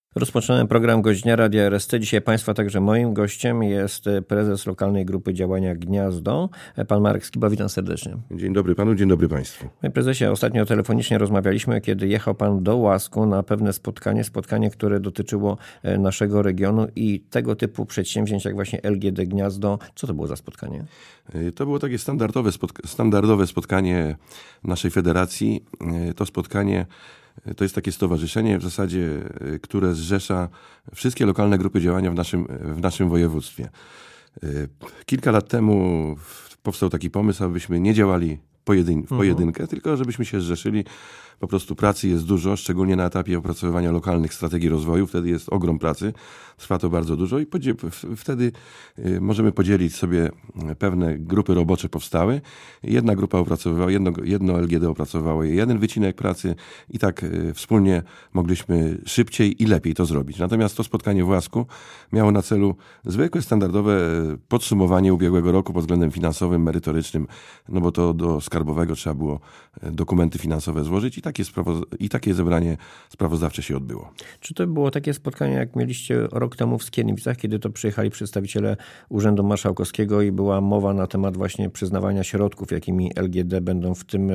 Rozpoczynamy program Gość Dnia Radia RST. Dzisiaj Państwa, także moim gościem jest prezes lokalnej grupy działania Gniazdo, pan Marek Skiba. Witam serdecznie. Dzień dobry panu, dzień dobry państwu. Panie prezesie, ostatnio telefonicznie rozmawialiśmy, kiedy jechał pan do Łasku na pewne spotkanie, które dotyczyło naszego regionu i tego typu przedsięwzięć jak właśnie LGD Gniazdo. Co to było za spotkanie? To było takie standardowe spotkanie naszej federacji. To spotkanie to jest takie stowarzyszenie w zasadzie, które zrzesza wszystkie lokalne grupy działania w naszym województwie. Kilka lat temu powstał taki pomysł, abyśmy nie działali w pojedynkę, tylko żebyśmy się zrzeszyli. Po prostu pracy jest dużo, szczególnie na etapie opracowywania lokalnych strategii rozwoju. Wtedy jest ogrom pracy, trwa to bardzo dużo i wtedy możemy podzielić sobie pewne grupy robocze powstały. Jedna grupa opracowywała, jedno LGD opracowało jeden wycinek pracy i tak wspólnie mogliśmy szybciej i lepiej to zrobić. Natomiast to spotkanie w Łasku miało na celu zwykłe, standardowe podsumowanie ubiegłego roku pod względem finansowym, merytorycznym, no bo to do skarbowego trzeba było dokumenty finansowe złożyć i takie zebranie sprawozdawcze się odbyło. Czy to było takie spotkanie, jak mieliście rok temu w Skierniewicach, kiedy to przyjechali przedstawiciele Urzędu Marszałkowskiego i była mowa na temat właśnie przyznawania środków, jakimi LGD będą w tym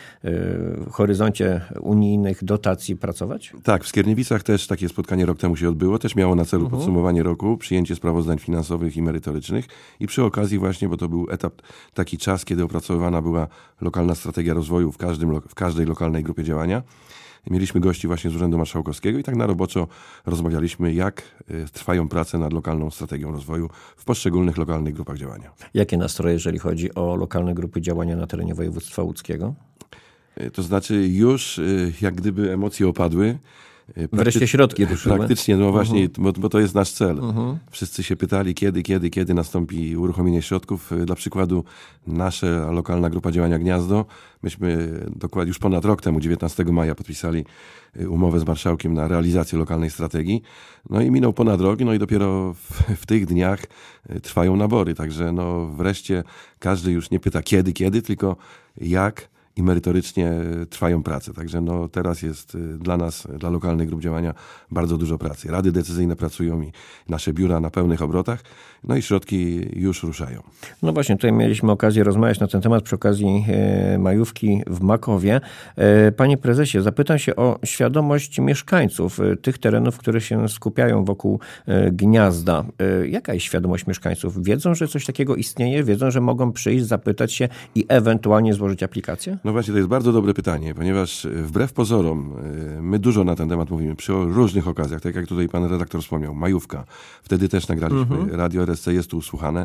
horyzoncie unijnych dotacji pracować? Tak, w Skierniewicach też takie spotkanie rok temu się odbyło. Też miało na celu podsumowanie roku, przyjęcie sprawozdań finansowych i merytorycznych i przy okazji właśnie, bo to był etap, taki czas, kiedy opracowywana była lokalna strategia rozwoju w każdej lokalnej grupie działania. Mieliśmy gości właśnie z Urzędu Marszałkowskiego i tak na roboczo rozmawialiśmy, jak trwają prace nad lokalną strategią rozwoju w poszczególnych lokalnych grupach działania. Jakie nastroje, jeżeli chodzi o lokalne grupy działania na terenie województwa łódzkiego? To znaczy już jak gdyby emocje opadły. Wreszcie środki ruszyły. Praktycznie, no właśnie, bo to jest nasz cel. Wszyscy się pytali, kiedy nastąpi uruchomienie środków. Dla przykładu nasza lokalna grupa działania Gniazdo, myśmy dokładnie już ponad rok temu, 19 maja podpisali umowę z marszałkiem na realizację lokalnej strategii. No i minął ponad rok, no i dopiero w tych dniach trwają nabory. Także no wreszcie każdy już nie pyta kiedy, tylko jak i merytorycznie trwają prace. Także no teraz jest dla nas, dla lokalnych grup działania bardzo dużo pracy. Rady decyzyjne pracują i nasze biura na pełnych obrotach, no i środki już ruszają. No właśnie, tutaj mieliśmy okazję rozmawiać na ten temat przy okazji majówki w Makowie. Panie prezesie, zapytam się o świadomość mieszkańców tych terenów, które się skupiają wokół Gniazda. Jaka jest świadomość mieszkańców? Wiedzą, że coś takiego istnieje? Wiedzą, że mogą przyjść, zapytać się i ewentualnie złożyć aplikację? No właśnie, to jest bardzo dobre pytanie, ponieważ wbrew pozorom my dużo na ten temat mówimy przy różnych okazjach, tak jak tutaj pan redaktor wspomniał, majówka. Wtedy też nagraliśmy, Radio RSC jest tu usłuchane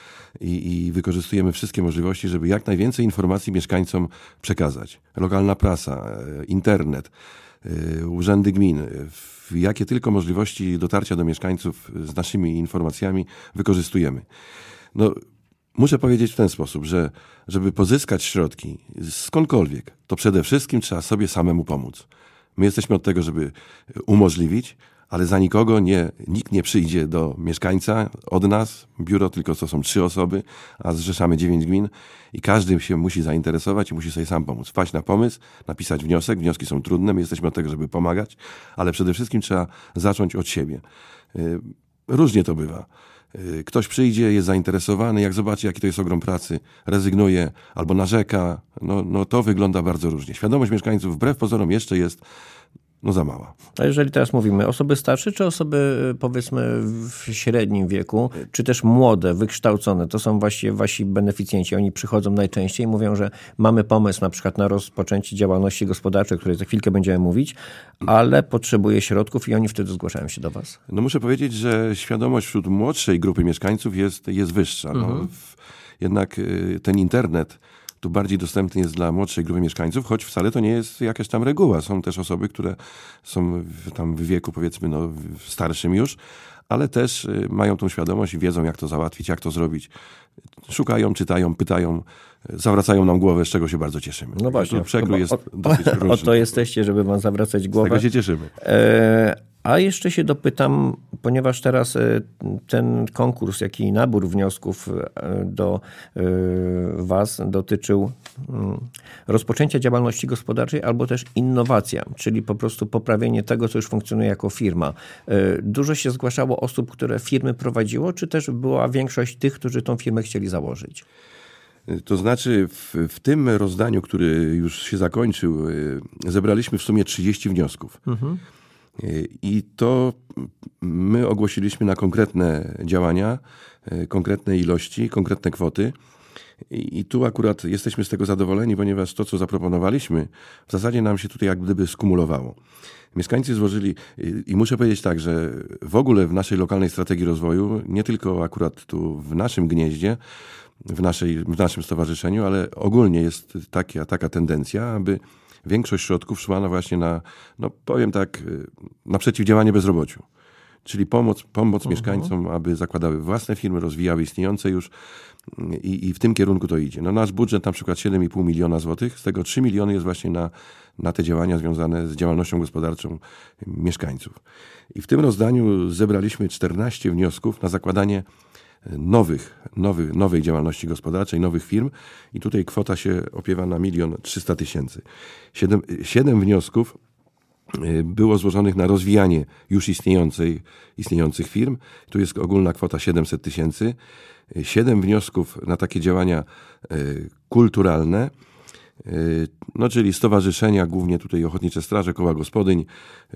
i wykorzystujemy wszystkie możliwości, żeby jak najwięcej informacji mieszkańcom przekazać. Lokalna prasa, internet, urzędy gmin, jakie tylko możliwości dotarcia do mieszkańców z naszymi informacjami wykorzystujemy. No, muszę powiedzieć w ten sposób, że żeby pozyskać środki skądkolwiek, to przede wszystkim trzeba sobie samemu pomóc. My jesteśmy od tego, żeby umożliwić, ale za nikogo nikt nie przyjdzie do mieszkańca od nas. Biuro tylko to są 3 osoby, a zrzeszamy 9 gmin i każdy się musi zainteresować i musi sobie sam pomóc. Wpaść na pomysł, napisać wniosek. Wnioski są trudne, my jesteśmy od tego, żeby pomagać, ale przede wszystkim trzeba zacząć od siebie. Różnie to bywa. Ktoś przyjdzie, jest zainteresowany, jak zobaczy, jaki to jest ogrom pracy, rezygnuje albo narzeka. No to wygląda bardzo różnie. Świadomość mieszkańców wbrew pozorom jeszcze jest za mała. A jeżeli teraz mówimy, osoby starsze, czy osoby powiedzmy w średnim wieku, czy też młode, wykształcone, to są właściwie wasi beneficjenci. Oni przychodzą najczęściej i mówią, że mamy pomysł na przykład na rozpoczęcie działalności gospodarczej, o której za chwilkę będziemy mówić, ale potrzebuje środków i oni wtedy zgłaszają się do was. No muszę powiedzieć, że świadomość wśród młodszej grupy mieszkańców jest wyższa. Jednak ten internet tu bardziej dostępny jest dla młodszej grupy mieszkańców, choć wcale to nie jest jakaś tam reguła. Są też osoby, które są tam w wieku powiedzmy starszym już, ale też mają tą świadomość i wiedzą, jak to załatwić, jak to zrobić. Szukają, czytają, pytają, zawracają nam głowę, z czego się bardzo cieszymy. No właśnie. Przekrój jest dosyć różny. O to jesteście, żeby wam zawracać głowę. Z tego się cieszymy. A jeszcze się dopytam, ponieważ teraz ten konkurs, jak i nabór wniosków do Was dotyczył rozpoczęcia działalności gospodarczej albo też innowacja, czyli po prostu poprawienie tego, co już funkcjonuje jako firma. Dużo się zgłaszało osób, które firmy prowadziło, czy też była większość tych, którzy tą firmę chcieli założyć? To znaczy w tym rozdaniu, który już się zakończył, zebraliśmy w sumie 30 wniosków. I to my ogłosiliśmy na konkretne działania, konkretne ilości, konkretne kwoty. I tu akurat jesteśmy z tego zadowoleni, ponieważ to, co zaproponowaliśmy, w zasadzie nam się tutaj jak gdyby skumulowało. Mieszkańcy złożyli, i muszę powiedzieć tak, że w ogóle w naszej lokalnej strategii rozwoju, nie tylko akurat tu w naszym gnieździe, w naszym stowarzyszeniu, ale ogólnie jest taka tendencja, aby większość środków szła właśnie na, no powiem tak, na przeciwdziałanie bezrobociu. Czyli pomoc mieszkańcom, aby zakładały własne firmy, rozwijały istniejące już i w tym kierunku to idzie. No nasz budżet na przykład 7,5 miliona złotych, z tego 3 miliony jest właśnie na te działania związane z działalnością gospodarczą mieszkańców. I w tym rozdaniu zebraliśmy 14 wniosków na zakładanie nowej działalności gospodarczej, nowych firm i tutaj kwota się opiewa na 1 300 000. 7 wniosków było złożonych na rozwijanie już istniejących firm. Tu jest ogólna kwota 700 000. 7 wniosków na takie działania kulturalne, no czyli stowarzyszenia, głównie tutaj Ochotnicze Straże, Koła Gospodyń,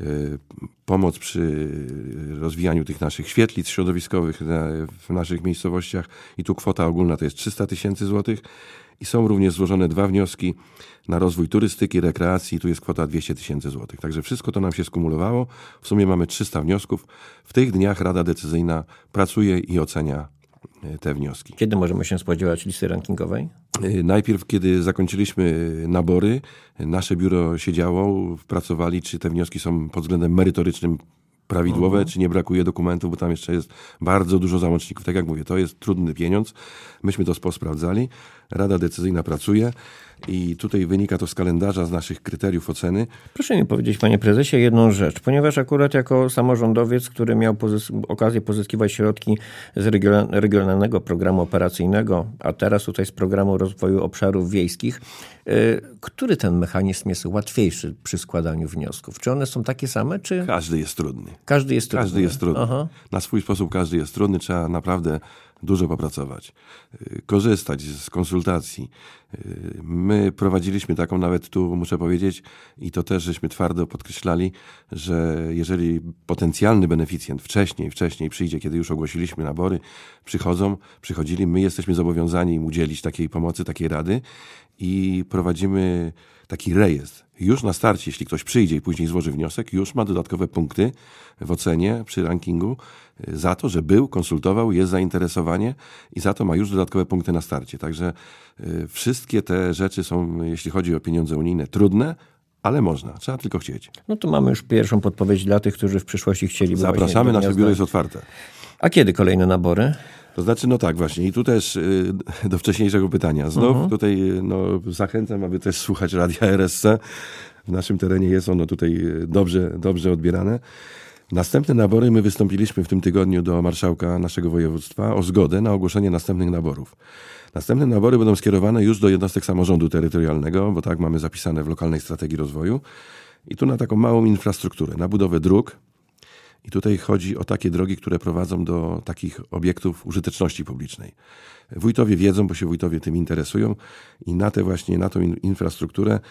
pomoc przy rozwijaniu tych naszych świetlic środowiskowych w naszych miejscowościach i tu kwota ogólna to jest 300 000 złotych. I są również złożone 2 wnioski na rozwój turystyki, rekreacji. Tu jest kwota 200 000 złotych. Także wszystko to nam się skumulowało. W sumie mamy 300 wniosków. W tych dniach Rada Decyzyjna pracuje i ocenia te wnioski. Kiedy możemy się spodziewać listy rankingowej? Najpierw, kiedy zakończyliśmy nabory, nasze biuro siedziało, pracowali, czy te wnioski są pod względem merytorycznym prawidłowe, czy nie brakuje dokumentów, bo tam jeszcze jest bardzo dużo załączników. Tak jak mówię, to jest trudny pieniądz. Myśmy to posprawdzali. Rada Decyzyjna pracuje i tutaj wynika to z kalendarza, z naszych kryteriów oceny. Proszę mi powiedzieć, panie prezesie, jedną rzecz. Ponieważ akurat jako samorządowiec, który miał okazję pozyskiwać środki z regionalnego programu operacyjnego, a teraz tutaj z programu rozwoju obszarów wiejskich, który ten mechanizm jest łatwiejszy przy składaniu wniosków? Czy one są takie same, czy... Każdy jest trudny. Każdy jest trudny. Każdy jest trudny. Aha. Na swój sposób każdy jest trudny. Trzeba naprawdę dużo popracować. Korzystać z konsultacji. My prowadziliśmy taką nawet tu, muszę powiedzieć, i to też żeśmy twardo podkreślali, że jeżeli potencjalny beneficjent wcześniej przyjdzie, kiedy już ogłosiliśmy nabory, przychodzili, my jesteśmy zobowiązani im udzielić takiej pomocy, takiej rady i prowadzimy taki rejestr. Już na starcie, jeśli ktoś przyjdzie i później złoży wniosek, już ma dodatkowe punkty w ocenie przy rankingu za to, że był, konsultował, jest zainteresowanie i za to ma już dodatkowe punkty na starcie. Także wszystkie te rzeczy są, jeśli chodzi o pieniądze unijne, trudne, ale można. Trzeba tylko chcieć. No to mamy już pierwszą podpowiedź dla tych, którzy w przyszłości chcieliby. Zapraszamy, nasze biuro jest otwarte. A kiedy kolejne nabory? To znaczy, no tak właśnie. I tu też do wcześniejszego pytania. Znów tutaj zachęcam, aby też słuchać Radia RSC. W naszym terenie jest ono tutaj dobrze odbierane. Następne nabory my wystąpiliśmy w tym tygodniu do marszałka naszego województwa o zgodę na ogłoszenie następnych naborów. Następne nabory będą skierowane już do jednostek samorządu terytorialnego, bo tak mamy zapisane w lokalnej strategii rozwoju. I tu na taką małą infrastrukturę, na budowę dróg. I tutaj chodzi o takie drogi, które prowadzą do takich obiektów użyteczności publicznej. Wójtowie wiedzą, bo się wójtowie tym interesują i na tą infrastrukturę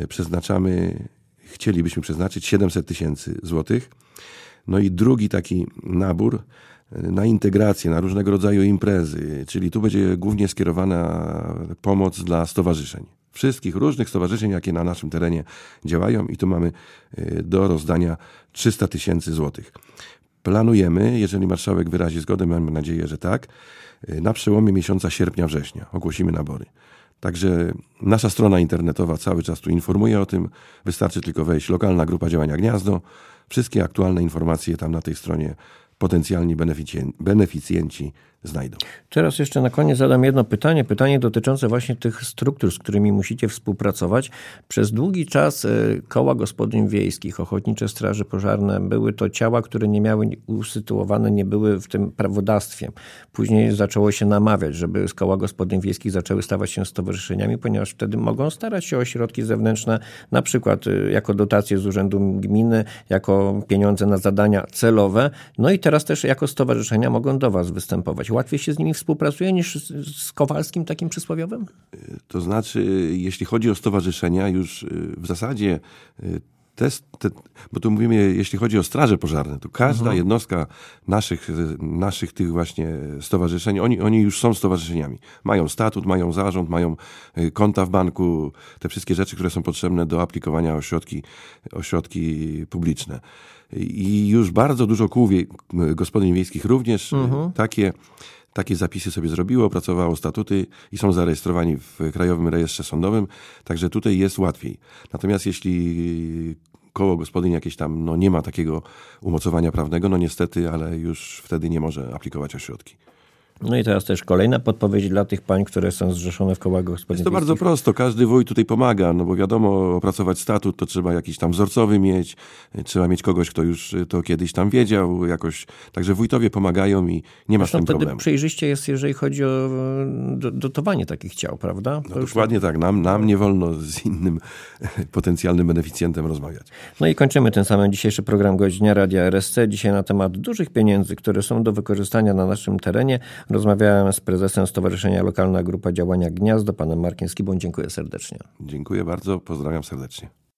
chcielibyśmy przeznaczyć 700 000 złotych. No i drugi taki nabór na integrację, na różnego rodzaju imprezy, czyli tu będzie głównie skierowana pomoc dla stowarzyszeń. Wszystkich różnych stowarzyszeń, jakie na naszym terenie działają i tu mamy do rozdania 300 000 złotych. Planujemy, jeżeli marszałek wyrazi zgodę, mamy nadzieję, że tak, na przełomie miesiąca sierpnia-września ogłosimy nabory. Także nasza strona internetowa cały czas tu informuje o tym. Wystarczy tylko wejść lokalna grupa działania Gniazdo. Wszystkie aktualne informacje tam na tej stronie potencjalni beneficjenci znajdą. Teraz jeszcze na koniec zadam jedno pytanie dotyczące właśnie tych struktur, z którymi musicie współpracować. Przez długi czas koła gospodyń wiejskich, ochotnicze straże pożarne były to ciała, które nie miały usytuowane, nie były w tym prawodawstwie. Później zaczęło się namawiać, żeby koła gospodyń wiejskich zaczęły stawać się stowarzyszeniami, ponieważ wtedy mogą starać się o środki zewnętrzne, na przykład jako dotacje z urzędu gminy, jako pieniądze na zadania celowe. No i teraz też jako stowarzyszenia mogą do was występować. Łatwiej się z nimi współpracuje niż z Kowalskim takim przysłowiowym? To znaczy, jeśli chodzi o stowarzyszenia, już w zasadzie bo tu mówimy, jeśli chodzi o straże pożarne, to każda jednostka naszych tych właśnie stowarzyszeń, oni już są stowarzyszeniami. Mają statut, mają zarząd, mają konta w banku, te wszystkie rzeczy, które są potrzebne do aplikowania o środki publiczne. I już bardzo dużo kół gospodyń wiejskich również takie zapisy sobie zrobiło, opracowało statuty i są zarejestrowani w Krajowym Rejestrze Sądowym, także tutaj jest łatwiej. Natomiast jeśli koło gospodyń jakieś tam nie ma takiego umocowania prawnego, niestety, ale już wtedy nie może aplikować o środki. No i teraz też kolejna podpowiedź dla tych pań, które są zrzeszone w kołach gospodyń wiejskich. Jest to bardzo prosto. Każdy wójt tutaj pomaga, bo wiadomo, opracować statut to trzeba jakiś tam wzorcowy mieć, trzeba mieć kogoś, kto już to kiedyś tam wiedział jakoś. Także wójtowie pomagają i nie ma z tym problemu. Wtedy przejrzyście jest, jeżeli chodzi o dotowanie takich ciał, prawda? Dokładnie tak. Nam nie wolno z innym potencjalnym beneficjentem rozmawiać. No i kończymy ten sam dzisiejszy program Gość Dnia Radia RSC. Dzisiaj na temat dużych pieniędzy, które są do wykorzystania na naszym terenie. Rozmawiałem z prezesem Stowarzyszenia Lokalna Grupa Działania Gniazdo, panem Markiem Skibą. Dziękuję serdecznie. Dziękuję bardzo, pozdrawiam serdecznie.